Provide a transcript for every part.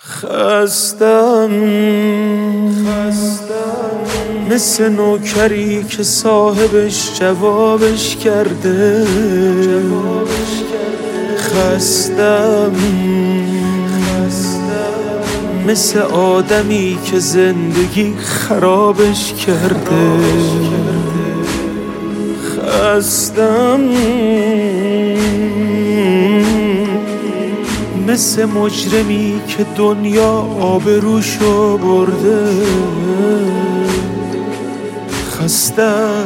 خستم مثل نوکری که صاحبش جوابش کرده. خستم مثل آدمی که زندگی خرابش کرده. خستم مثل مجرمی که دنیا آبروشو برده. خستم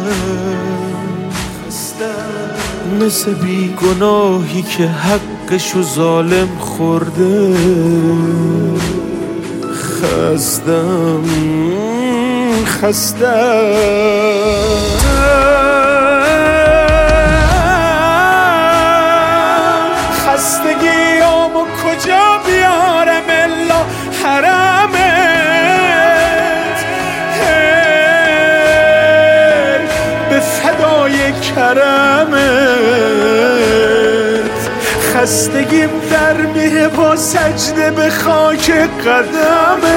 مثل بیگناهی که حقشو ظالم خورده. خستم خستگیامو کجا بیارم الا حرمت. به فدای کرمت خستگیم در میه با سجده به خاک قدمت.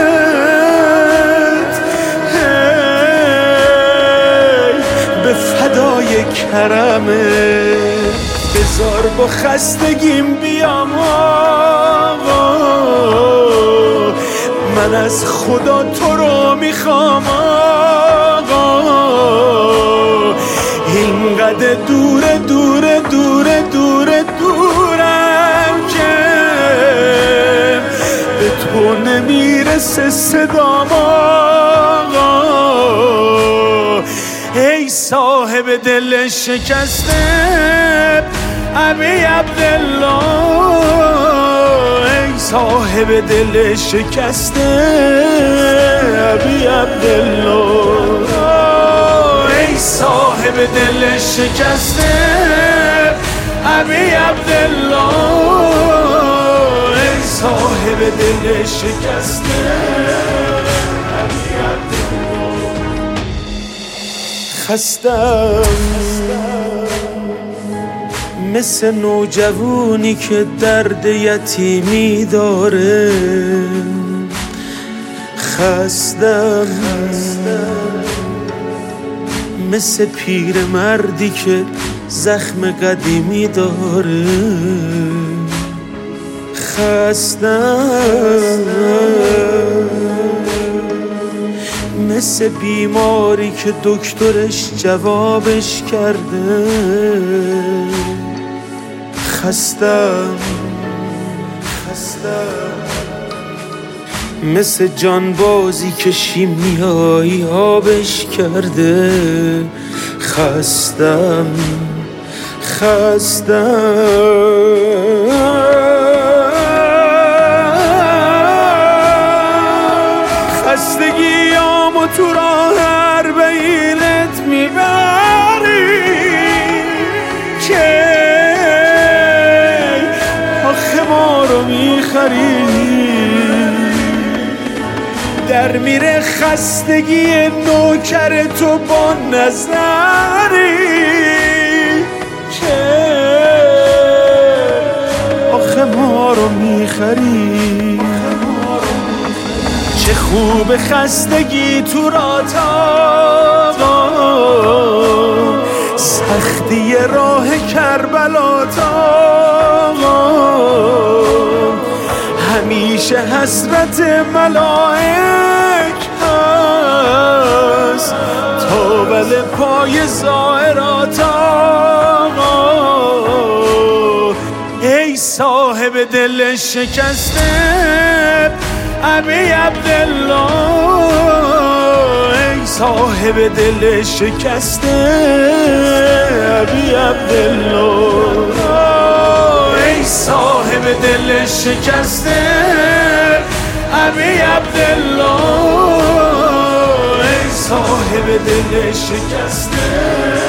به فدای کرمت بذار با خستگیم بیام آقا. من از خدا تو رو میخوام آقا. اینقدر دوره دورم که به تو نمیرسه صدام آقا. ای صاحب دل شکسته ابی عبدالله. ای صاحب دل شکسته ابی عبدالله. ای صاحب دل شکسته ابی عبدالله. ای صاحب دل شکسته ابی عبدالله. خستم مثل نوجوانی که درد یتیمی داره. خستم مثل پیرمردی که زخم قدیمی داره. خستم مثل بیماری که دکترش جوابش کرده. خستم مثل جانبازی که شیمیایی آبش کرده. خستم خستگیامو تو راه اربعینت میبری که آخه ما رو میخری. در میره خستگی نوکر تو با نظری که آخه ما رو میخری. چه خوب خستگی تو رات آقا. سختی راه کربلا آقا. همیشه حسرت ملائک هست تا بل پای زائرات آقا. ای صاحب دل شکسته ابی عبدالله. ای صاحب دل شکسته ابی عبدالله. ای صاحب دل شکسته ابی عبدالله. ای صاحب دل شکسته